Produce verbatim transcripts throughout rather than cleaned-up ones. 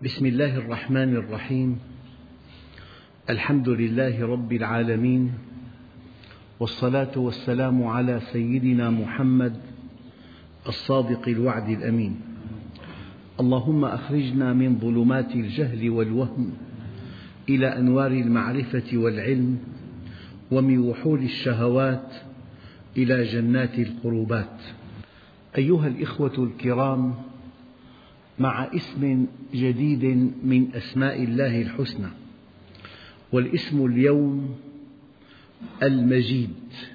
بسم الله الرحمن الرحيم. الحمد لله رب العالمين، والصلاة والسلام على سيدنا محمد الصادق الوعد الأمين. اللهم أخرجنا من ظلمات الجهل والوهم إلى أنوار المعرفة والعلم، ومن وحول الشهوات إلى جنات القربات. أيها الإخوة الكرام، مع اسم جديد من أسماء الله الحسنى، والاسم اليوم المجيد.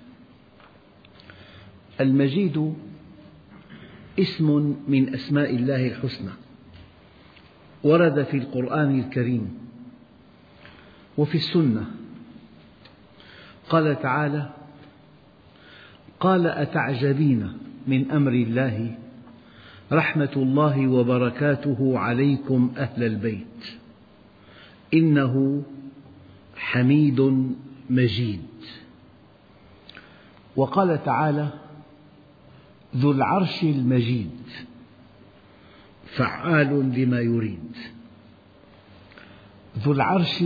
المجيد اسم من أسماء الله الحسنى، ورد في القرآن الكريم وفي السنة. قال تعالى: قال أتعجبين من أمر الله رحمة الله وبركاته عليكم أهل البيت إنه حميد مجيد. وقال تعالى: ذو العرش المجيد فعال لما يريد. ذو العرش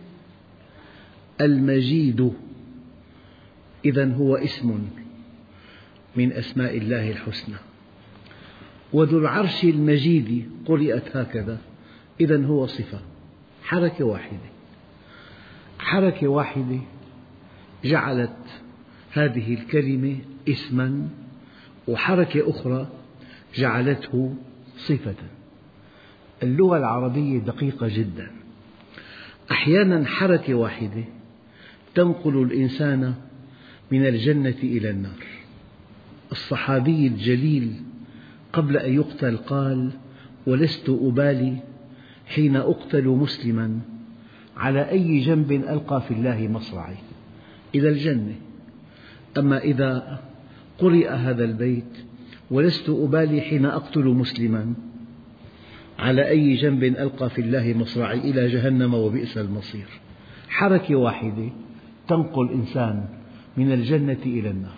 المجيد إذن هو اسم من أسماء الله الحسنى، وذو العرش المجيد قرئت هكذا، إذن هو صفة، حركة واحدة. حركة واحدة جعلت هذه الكلمة اسما، وحركة أخرى جعلته صفة. اللغة العربية دقيقة جدا، أحيانا حركة واحدة تنقل الإنسان من الجنة إلى النار. الصحابي الجليل قبل أن يقتل قال: ولست أبالي حين أقتل مسلما على أي جنب ألقى في الله مصرعي، إلى الجنة. أما إذا قرئ هذا البيت: ولست أبالي حين أقتل مسلما على أي جنب ألقى في الله مصرعي، إلى جهنم وبئس المصير. حركة واحدة تنقل الإنسان من الجنة إلى النار.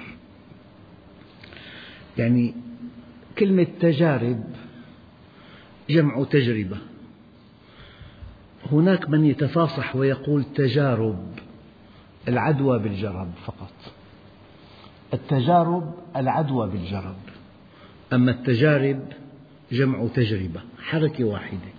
يعني كلمة تجارب جمع تجربة. هناك من يتفاصح ويقول تجارب، العدوى بالجرب فقط. التجارب العدوى بالجرب، أما التجارب جمع تجربة، حركة واحدة.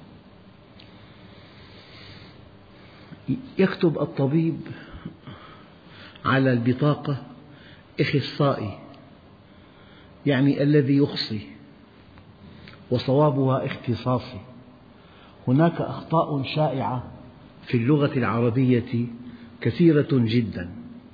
يكتب الطبيب على البطاقة إخصائي، يعني الذي يخصي، وصوابها اختصاصي. هناك أخطاء شائعة في اللغة العربية كثيرة جدا.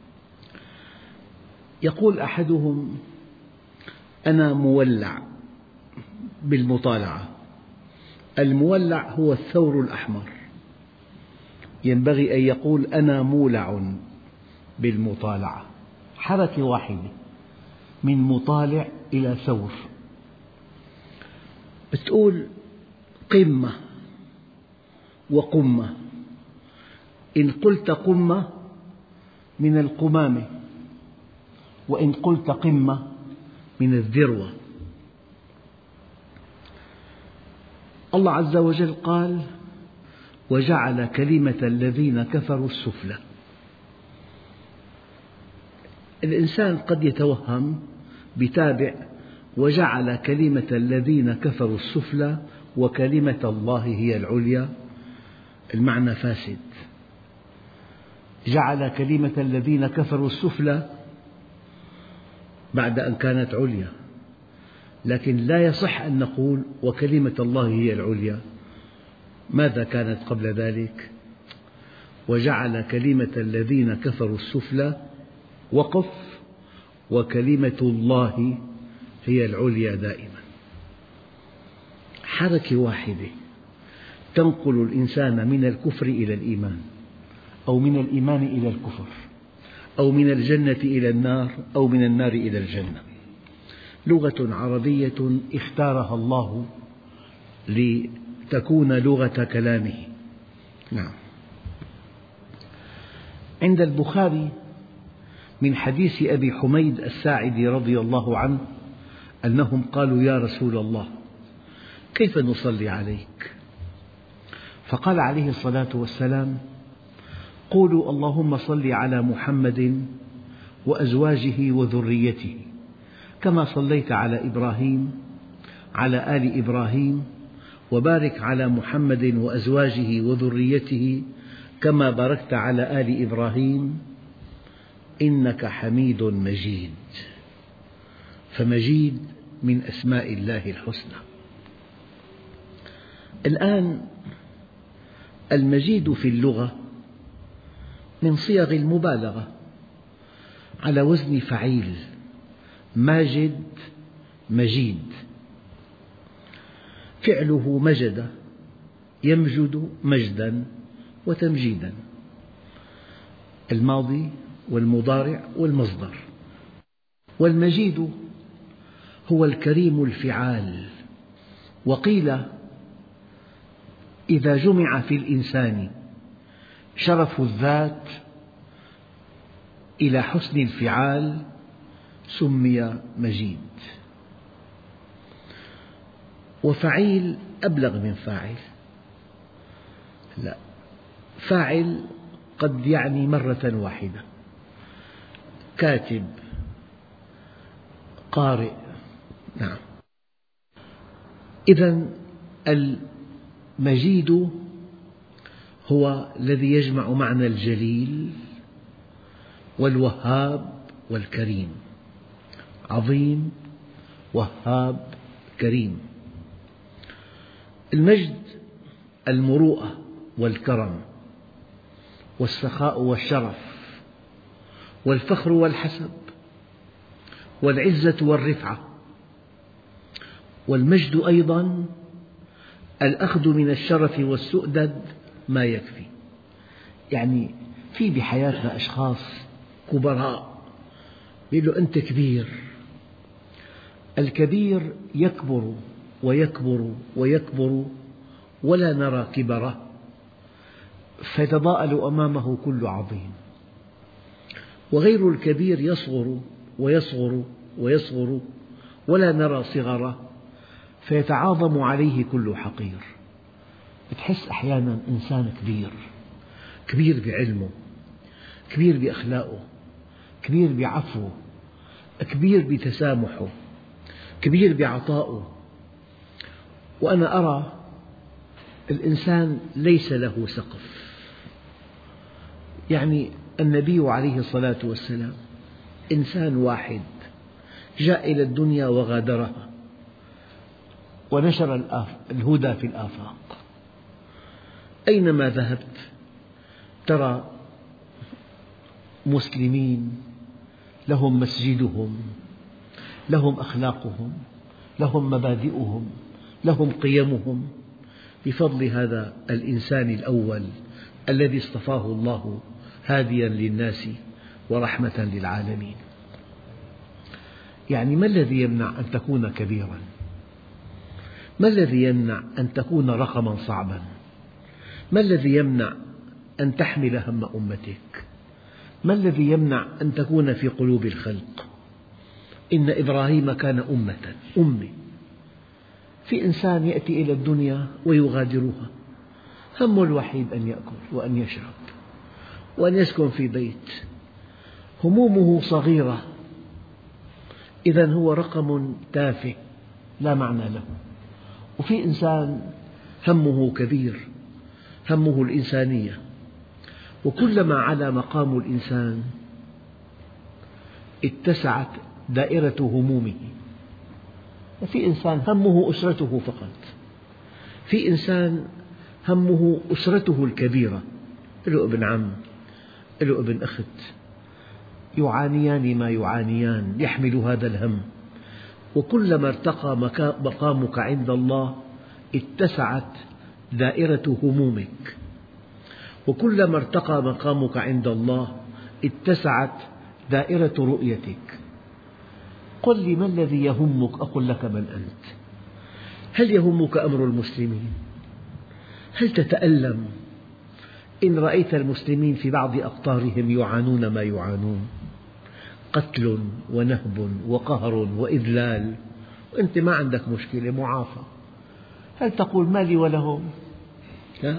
يقول أحدهم: أنا مولع بالمطالعة. المولع هو الثور الأحمر، ينبغي أن يقول: أنا مولع بالمطالعة. حركة واحدة من مطالع إلى ثور. تقول قمة وقمة، إن قلت قمة من القمامة، وإن قلت قمة من الذروة. الله عز وجل قال: وجعل كلمة الذين كفروا السفلى. الإنسان قد يتوهم بتابع: وجعل كلمة الذين كفروا السفلى وكلمة الله هي العليا. المعنى فاسد. جعل كلمة الذين كفروا السفلى بعد أن كانت عليا، لكن لا يصح أن نقول وكلمة الله هي العليا. ماذا كانت قبل ذلك؟ وجعل كلمة الذين كفروا السفلى وقف، وكلمة الله هي العليا دائما. حركة واحدة تنقل الإنسان من الكفر إلى الإيمان، أو من الإيمان إلى الكفر، أو من الجنة إلى النار، أو من النار إلى الجنة. لغة عربية اختارها الله لتكون لغة كلامه. نعم. عند البخاري من حديث أبي حميد الساعدي رضي الله عنه أنهم قالوا: يا رسول الله، كيف نصلي عليك؟ فقال عليه الصلاة والسلام: قولوا اللهم صل على محمد وأزواجه وذريته كما صليت على إبراهيم على آل إبراهيم وبارك على محمد وأزواجه وذريته كما باركت على آل إبراهيم إنك حميد مجيد. فمجيد من أسماء الله الحسنى. الآن المجيد في اللغة من صيغ المبالغة على وزن فعيل، ماجد مجيد، فعله مجد يمجد مجدا وتمجيدا، الماضي والمضارع والمصدر. والمجيد هو الكريم الفعال. وقيل إذا جمع في الإنسان شرف الذات إلى حسن الفعال سمي مجيد. وفعيل أبلغ من فاعل. لا، فاعل قد يعني مرة واحدة، كاتب، قارئ. نعم. إذن المجيد هو الذي يجمع معنى الجليل والوهاب والكريم. عظيم، وهاب، كريم. المجد المروءة والكرم والسخاء والشرف والفخر والحسب والعزة والرفعة. والمجد أيضا الأخذ من الشرف والسؤدد ما يكفي. يعني في بحياتنا أشخاص كبراء يقول له أنت كبير. الكبير يكبر ويكبر ويكبر ولا نرى كبره، فيتضاءل أمامه كل عظيم. وغير الكبير يصغر ويصغر ويصغر ولا نرى صغره، فيتعاظم عليه كل حقير. بتحس أحيانا إنسان كبير، كبير بعلمه، كبير بأخلاقه، كبير بعفوه، كبير بتسامحه، كبير بعطائه. وأنا أرى الإنسان ليس له سقف. يعني النبي عليه الصلاة والسلام إنسان واحد جاء إلى الدنيا وغادرها ونشر الهدى في الآفاق. أينما ذهبت ترى مسلمين لهم مسجدهم، لهم أخلاقهم، لهم مبادئهم، لهم قيمهم، بفضل هذا الإنسان الأول الذي اصطفاه الله هاديا للناس ورحمة للعالمين. يعني ما الذي يمنع أن تكون كبيرا؟ ما الذي يمنع أن تكون رقما صعبا؟ ما الذي يمنع أن تحمل هم أمتك؟ ما الذي يمنع أن تكون في قلوب الخلق؟ إن إبراهيم كان أمة أمة. في إنسان يأتي إلى الدنيا ويغادرها، همه الوحيد أن يأكل وأن يشرب وأن يسكن في بيت، همومه صغيرة، إذن هو رقم تافه لا معنى له. وفي إنسان همه كبير، همه الإنسانية، وكلما علا مقام الإنسان اتسعت دائرة همومه. في إنسان همه أسرته فقط، في إنسان همه أسرته الكبيرة، له ابن عم، له ابن أخت، يعانيان ما يعانيان، يحمل هذا الهم. وكلما ارتقى مقامك عند الله اتسعت دائرة همومك، وكلما ارتقى مقامك عند الله اتسعت دائرة رؤيتك. قل لي ما الذي يهمك أقول لك من أنت. هل يهمك أمر المسلمين؟ هل تتألم إن رأيت المسلمين في بعض أقطارهم يعانون ما يعانون، قتل ونهب وقهر وإذلال، وأنت ما عندك مشكلة، معافى؟ هل تقول ما لي ولهم؟ لا،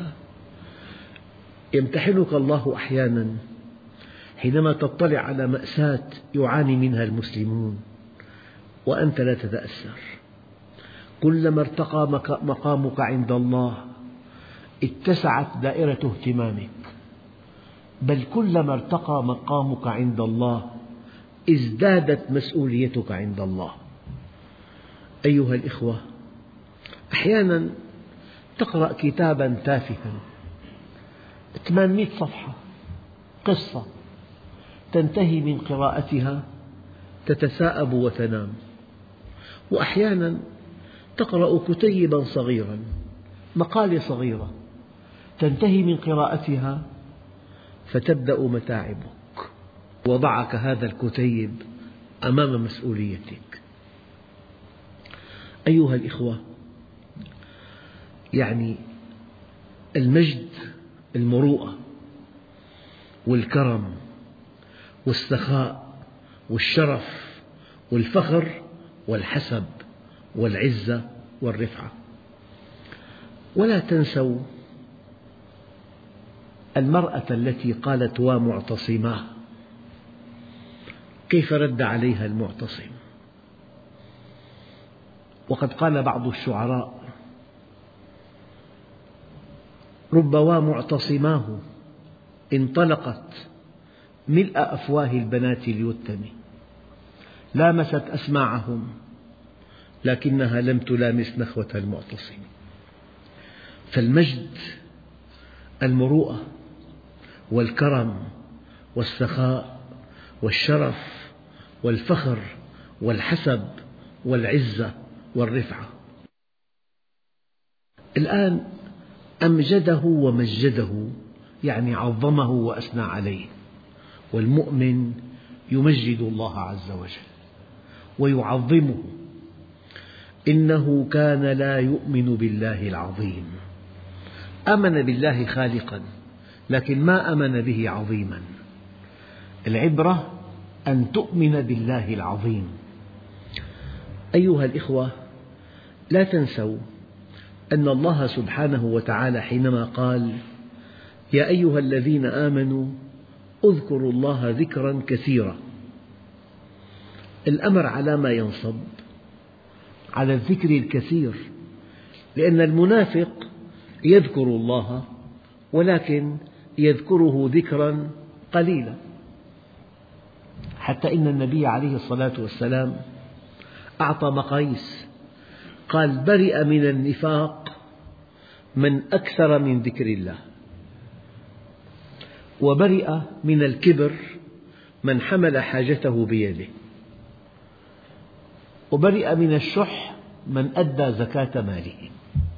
يمتحنك الله أحيانا حينما تطلع على مأساة يعاني منها المسلمون وأنت لا تتأثر. كلما ارتقى مقامك عند الله اتسعت دائرة اهتمامك، بل كلما ارتقى مقامك عند الله ازدادت مسؤوليتك عند الله. أيها الإخوة، أحيانا تقرأ كتابا تافها ثمانمئة صفحة، قصة، تنتهي من قراءتها تتثاءب وتنام. وأحيانا تقرأ كتيبا صغيرا، مقالة صغيرة، تنتهي من قراءتها فتبدأ متاعبك، وضعك هذا الكتيب أمام مسؤوليتك. أيها الإخوة، يعني المجد، المروءة والكرم والسخاء والشرف والفخر والحسب والعزة والرفعة. ولا تنسوا المرأة التي قالت ومعتصماه، كيف رد عليها المعتصم. وقد قال بعض الشعراء: رب ومعتصماه انطلقت ملء أفواه البنات اليتم، لامست أسماعهم لكنها لم تلامس نخوة المعتصم. فالمجد، المروءة والكرم والسخاء والشرف والفخر والحسب والعزة والرفعة. الآن أمجده ومجده، يعني عظمه وأثنى عليه. والمؤمن يمجد الله عز وجل ويعظمه. إنه كان لا يؤمن بالله العظيم. آمن بالله خالقا لكن ما آمن به عظيما. العبرة أن تؤمن بالله العظيم. أيها الإخوة، لا تنسوا أن الله سبحانه وتعالى حينما قال: يا أيها الذين آمنوا اذكروا الله ذكرا كثيرا، الأمر على ما ينصب على الذكر الكثير، لأن المنافق يذكر الله ولكن يذكره ذكرا قليلا. حتى إن النبي عليه الصلاة والسلام أعطى مقاييس، قال: برئ من النفاق من أكثر من ذكر الله، وبرئ من الكبر من حمل حاجته بيده، وبرئ من الشح من أدى زكاة ماله.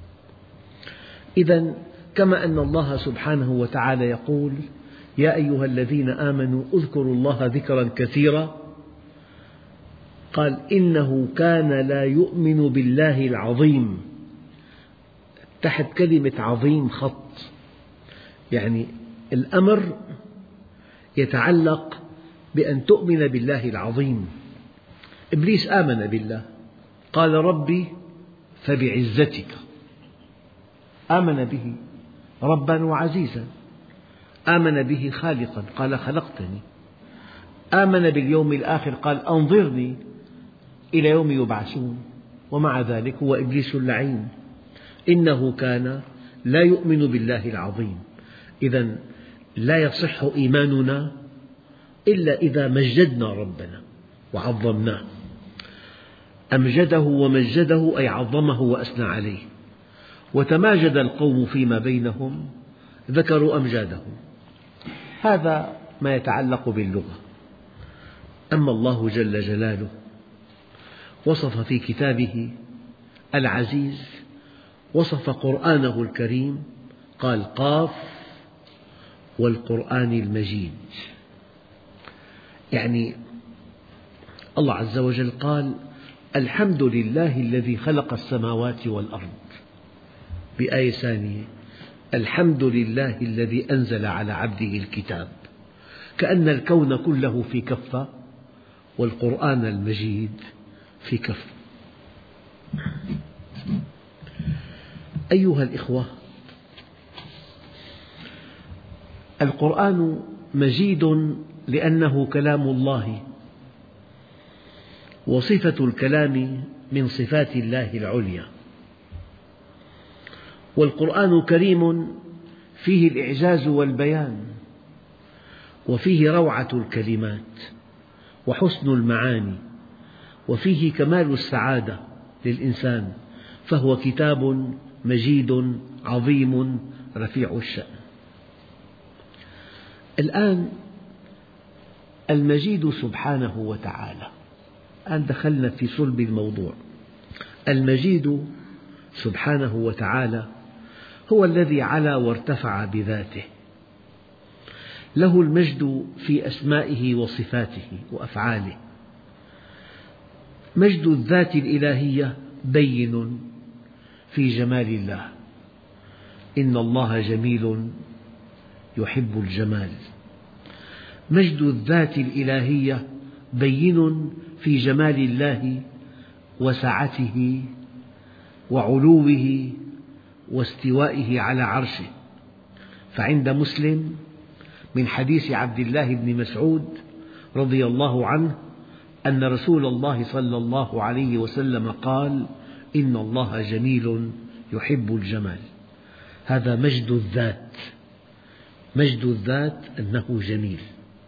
إذن كما أن الله سبحانه وتعالى يقول: يا أيها الذين آمنوا اذكروا الله ذكرا كثيرا، قال: إنه كان لا يؤمن بالله العظيم. تحت كلمة عظيم خط، يعني الأمر يتعلق بأن تؤمن بالله العظيم. إبليس آمن بالله، قال: ربي فبعزتك. آمن به ربا وعزيزا، آمن به خالقا، قال: خلقتني. آمن باليوم الآخر، قال: أنظرني إلى يوم يبعثون. ومع ذلك هو إبليس اللعين. إنه كان لا يؤمن بالله العظيم. إذن لا يصح إيماننا إلا إذا مجدنا ربنا وعظمناه. أمجده ومجده أي عظمه وأثنى عليه. وتماجد القوم فيما بينهم ذكروا أمجادهم. هذا ما يتعلق باللغة. أما الله جل جلاله وصف في كتابه العزيز، وصف قرآنه الكريم، قال: قاف والقرآن المجيد. يعني الله عز وجل قال: الحمد لله الذي خلق السماوات والأرض. بآية ثانية: الحمد لله الذي أنزل على عبده الكتاب. كأن الكون كله في كفة والقرآن المجيد في كفة. أيها الإخوة، القرآن مجيد لأنه كلام الله، وصفة الكلام من صفات الله العليا، والقرآن كريم فيه الإعجاز والبيان، وفيه روعة الكلمات وحسن المعاني، وفيه كمال السعادة للإنسان، فهو كتاب مجيد عظيم رفيع الشأن. الآن المجيد سبحانه وتعالى، الآن دخلنا في صلب الموضوع. المجيد سبحانه وتعالى هو الذي علا وارتفع بذاته، له المجد في أسمائه وصفاته وأفعاله. مجد الذات الإلهية بين في جمال الله، إن الله جميل يحب الجمال. مجد الذات الإلهية بين في جمال الله وسعته وعلوه واستوائه على عرشه. فعند مسلم من حديث عبد الله بن مسعود رضي الله عنه أن رسول الله صلى الله عليه وسلم قال: إن الله جميل يحب الجمال. هذا مجد الذات، مجد الذات أنه جميل.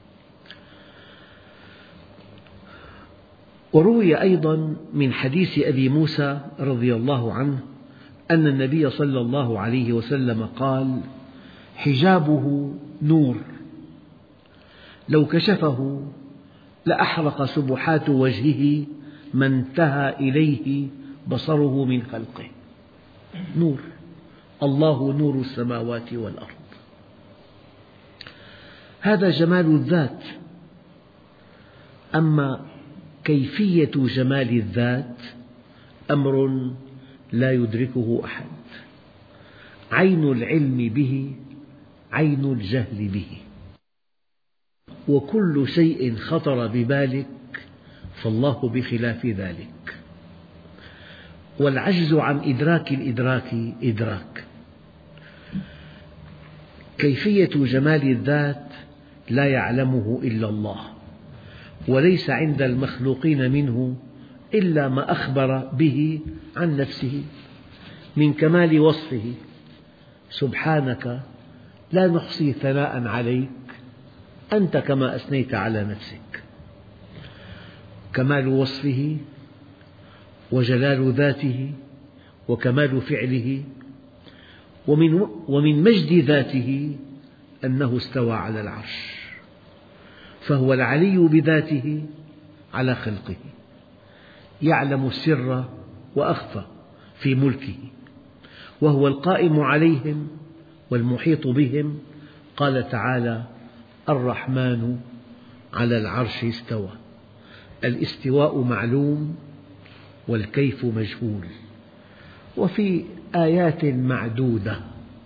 وروي أيضا من حديث أبي موسى رضي الله عنه أن النبي صلى الله عليه وسلم قال: حجابه نور، لو كشفه لأحرق سبحات وجهه ما انتهى إليه بصره من خلقه. نور، الله نور السماوات والأرض. هذا جمال الذات. أما كيفية جمال الذات أمر لا يدركه أحد. عين العلم به عين الجهل به، وكل شيء خطر ببالك فالله بخلاف ذلك، والعجز عن إدراك الإدراك إدراك. كيفية جمال الذات لا يعلمه إلا الله، وليس عند المخلوقين منه إلا ما أخبر به عن نفسه من كمال وصفه: سبحانك لا نحصي ثناء عليك أنت كما أثنيت على نفسك. كمال وصفه وجلال ذاته وكمال فعله. ومن, ومن مجد ذاته أنه استوى على العرش، فهو العلي بذاته على خلقه، يعلم السر وأخفى في ملكه، وهو القائم عليهم والمحيط بهم. قال تعالى: الرحمن على العرش استوى. الاستواء معلوم والكيف مجهول، وفي آيات معدودة.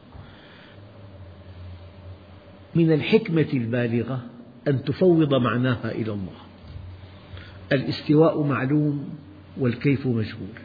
من الحكمة البالغة أن تفوض معناها إلى الله. الاستواء معلوم والكيف مجهول.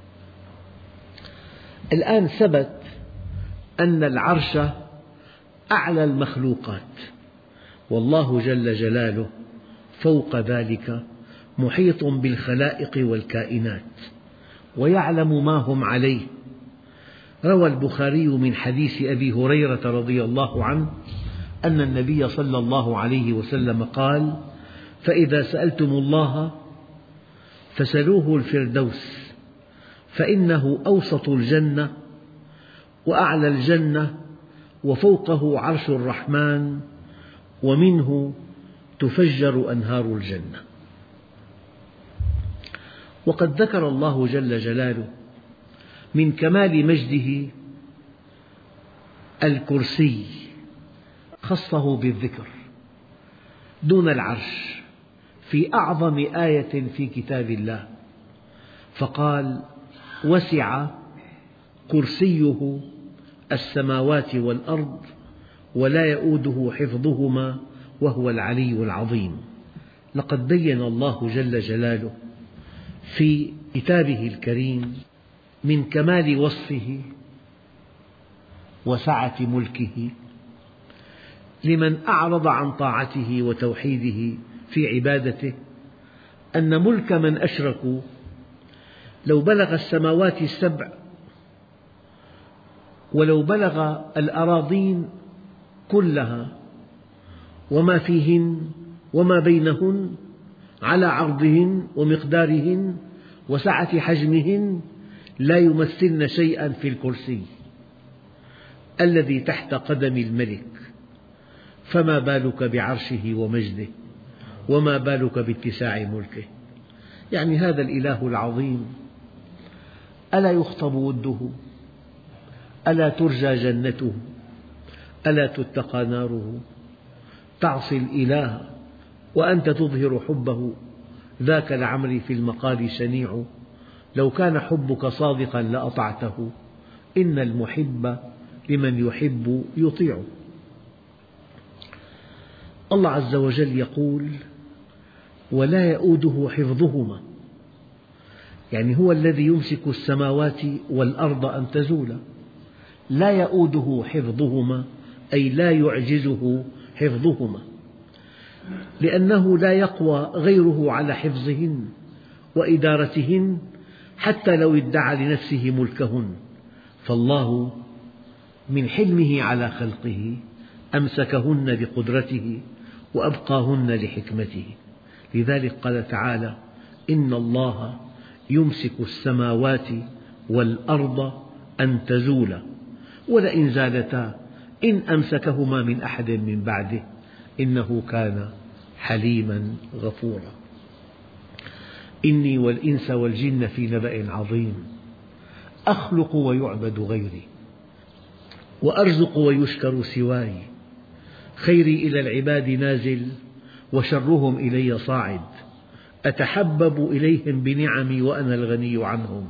الآن ثبت أن العرش أعلى المخلوقات، والله جل جلاله فوق ذلك محيط بالخلائق والكائنات، ويعلم ما هم عليه. روى البخاري من حديث أبي هريرة رضي الله عنه أن النبي صلى الله عليه وسلم قال: فإذا سألتم الله فسلوه الفردوس، فإنه أوسط الجنة وأعلى الجنة وفوقه عرش الرحمن، ومنه تفجر أنهار الجنة. وقد ذكر الله جل جلاله من كمال مجده الكرسي، خصه بالذكر دون العرش في أعظم آية في كتاب الله، فقال: وسع كرسيه السماوات والأرض ولا يؤوده حفظهما وهو العلي العظيم. لقد بين الله جل جلاله في كتابه الكريم من كمال وصفه وسعة ملكه لمن أعرض عن طاعته وتوحيده في عبادته أن ملك من أشركوا لو بلغ السماوات السبع ولو بلغ الأراضين كلها وما فيهن وما بينهن على عرضهن ومقدارهن وسعة حجمهن لا يمثلن شيئا في الكرسي الذي تحت قدم الملك، فما بالك بعرشه ومجده، وما بالك باتساع ملكه. يعني هذا الإله العظيم ألا يخطب وده، ألا ترجى جنته، ألا تتقى ناره، تعصي الإله وأنت تظهر حبه، ذاك العمر في المقال شنيع، لو كان حبك صادقا لأطعته، إن المحب لمن يحب يطيع. الله عز وجل يقول: ولا يؤوده حفظهما، يعني هو الذي يمسك السماوات والأرض أن تزولا، لا يؤوده حفظهما أي لا يعجزه حفظهما، لأنه لا يقوى غيره على حفظهن وإدارتهن حتى لو ادعى لنفسه ملكهن، فالله من حلمه على خلقه أمسكهن بقدرته وأبقاهن لحكمته. لذلك قال تعالى: إن الله يمسك السماوات والأرض أن تزولا ولئن زالتا إن أمسكهما من أحد من بعده إنه كان حليما غفورا. إني والإنس والجن في نبأ عظيم، أخلق ويعبد غيري، وأرزق ويشكر سواي، خيري إلى العباد نازل وشرهم إلي صاعد، أتحبب إليهم بنعمي وأنا الغني عنهم،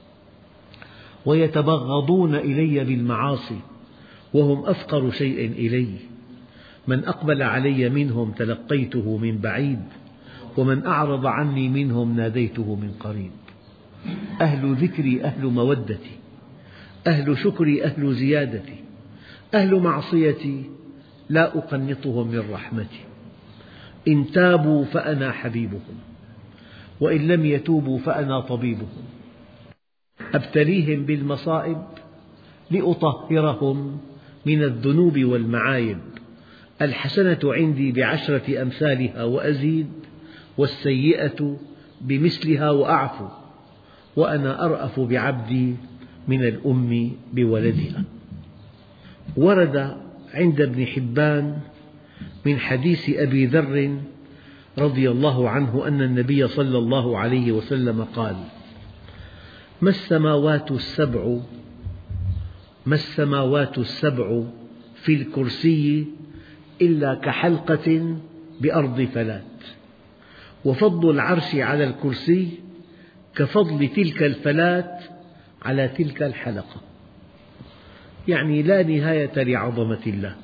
ويتبغضون إلي بالمعاصي وهم أفقر شيء إلي، من أقبل علي منهم تلقيته من بعيد، ومن أعرض عني منهم ناديته من قريب. أهل ذكري أهل مودتي، أهل شكري أهل زيادتي، أهل معصيتي لا أقنطهم من رحمتي، إن تابوا فأنا حبيبهم، وإن لم يتوبوا فأنا طبيبهم، أبتليهم بالمصائب لأطهرهم من الذنوب والمعايب، الحسنة عندي بعشرة أمثالها وأزيد، والسيئة بمثلها وأعفو، وأنا أرأف بعبدي من الأم بولدها. ورد عند ابن حبان من حديث أبي ذر رضي الله عنه أن النبي صلى الله عليه وسلم قال: ما السماوات السبع ما السماوات السبع في الكرسي إلا كحلقة بأرض فلات، وفضل العرش على الكرسي كفضل تلك الفلات على تلك الحلقة، يعني لا نهاية لعظمة الله.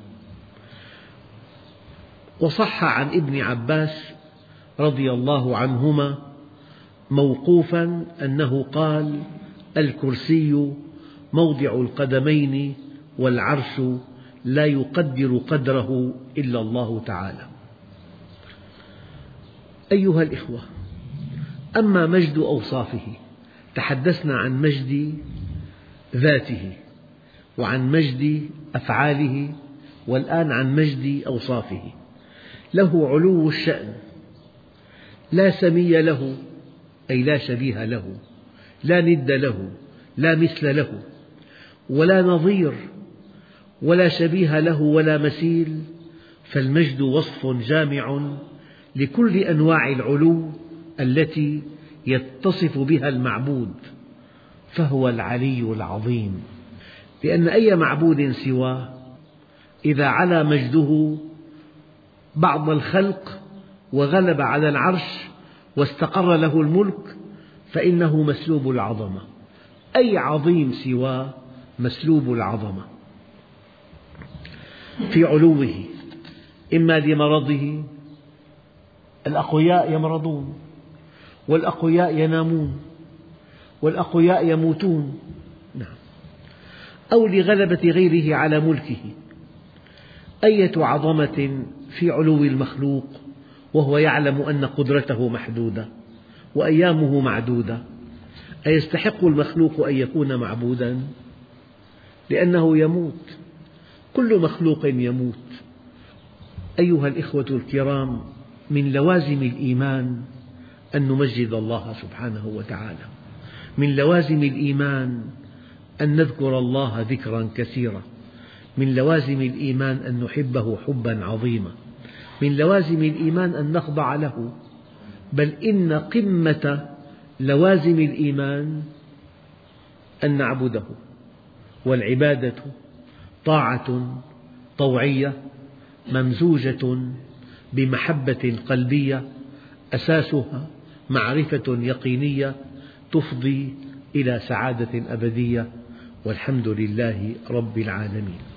وصح عن ابن عباس رضي الله عنهما موقوفا أنه قال: الكرسي موضع القدمين والعرش لا يقدر قدره إلا الله تعالى. أيها الإخوة، أما مجد أوصافه، تحدثنا عن مجد ذاته وعن مجد أفعاله، والآن عن مجد أوصافه. له علو الشأن، لا سمي له أي لا شبيه له، لا ند له، لا مثل له، ولا نظير، ولا شبيه له ولا مثيل، فالمجد وصف جامع لكل أنواع العلو التي يتصف بها المعبود، فهو العلي العظيم. لأن أي معبود سواه إذا علا مجده بعض الخلق وغلب على العرش واستقر له الملك فإنه مسلوب العظمة، أي عظيم سواه مسلوب العظمة في علوه، إما لمرضه، الأقوياء يمرضون والأقوياء ينامون والأقوياء يموتون، نعم، أو لغلبة غيره على ملكه، أية عظمة في علو المخلوق وهو يعلم أن قدرته محدودة وأيامه معدودة. أيستحق المخلوق أن يكون معبودا؟ لأنه يموت، كل مخلوق يموت. أيها الإخوة الكرام، من لوازم الإيمان أن نمجد الله سبحانه وتعالى، من لوازم الإيمان أن نذكر الله ذكرا كثيرا، من لوازم الإيمان أن نحبه حبا عظيما، من لوازم الإيمان أن نخضع له. بل إن قمة لوازم الإيمان أن نعبده، والعبادة طاعة طوعية ممزوجة بمحبة قلبية أساسها معرفة يقينية تفضي إلى سعادة أبدية، والحمد لله رب العالمين.